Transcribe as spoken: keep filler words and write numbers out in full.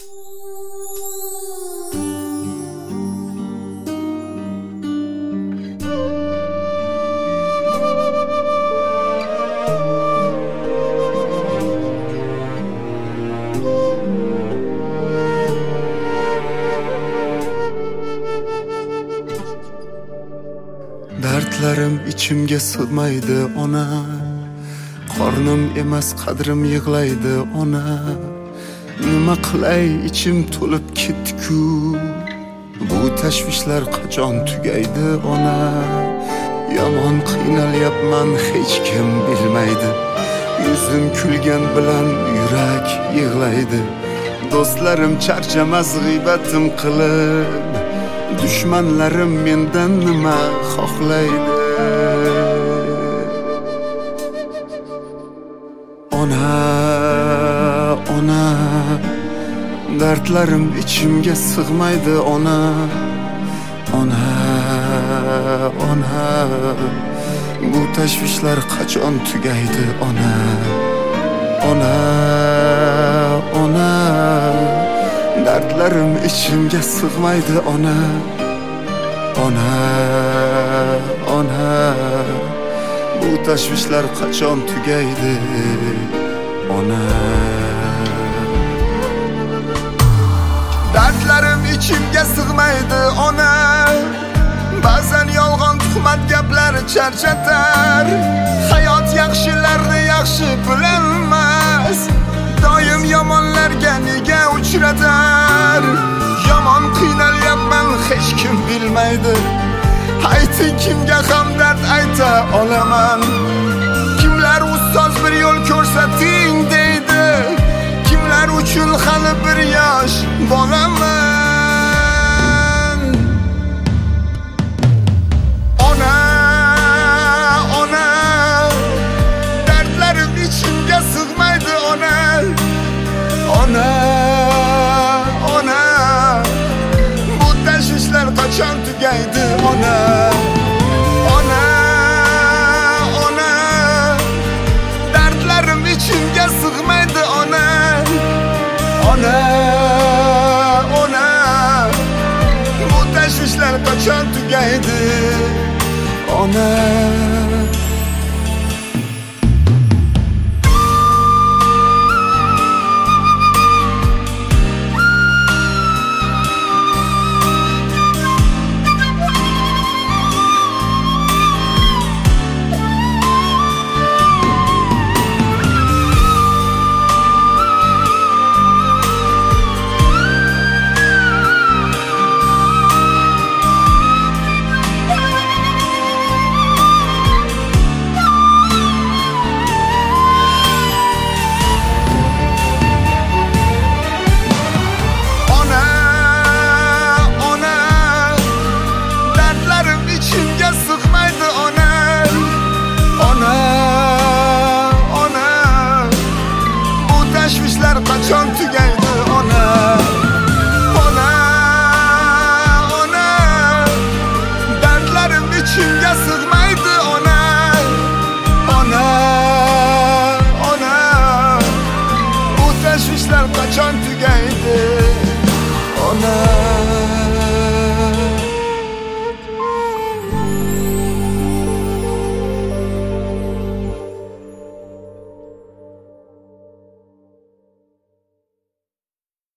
Dardlarim ichimga sig'maydi ona, qornim emas qadrim yig'laydi ona. Nima qilay ichim to'lib ketdi-ku, bu tashvishlar qachon tugaydi ona. Yomon qiynalyapman hech kim bilmaydi, yuzim kulgan bilan yurak yig'laydi. Do'stlarim charchamas g'iybatim qilib, dushmanlarim mendan nima xohlaydi. Ona, ona, dardlarim ichimga sig'maydi ona. Ona, ona, bu tashvishlar qachon tugaydi ona. Ona, ona, dardlarim ichimga sig'maydi ona. Ona, ona, bu tashvishlar qachon tugaydi ona. Dardlarim ichimga sig'maydi ona. Ba'zan yolg'on tuhmat gaplar charchatar. Hayot yaxshilarni yaxshi bilmas, doim yomonlarga nega uchratar. Yomon qiynalyapman hech kim bilmaydi, ayting kimga hamdard ayta olaman. Kimlar ustoz bir yo'l ko'rsating deydi, kimlar uchun hali bir yosh bolaman. Ona, ona, dardlarim ichimga sig'maydi ona. Ona, ona, bu tashvishlar qachon tugaydi ona. Ona, ona, dardlarim ichimga sig'maydi ona. Ona, ona, bu tashvishlar qachon tugaydi ona. Qachon tugaydi ona. Ona, ona, dardlarim ichimga sig'maydi ona. Ona, ona, bu tashvishlar qachon tugaydi ona.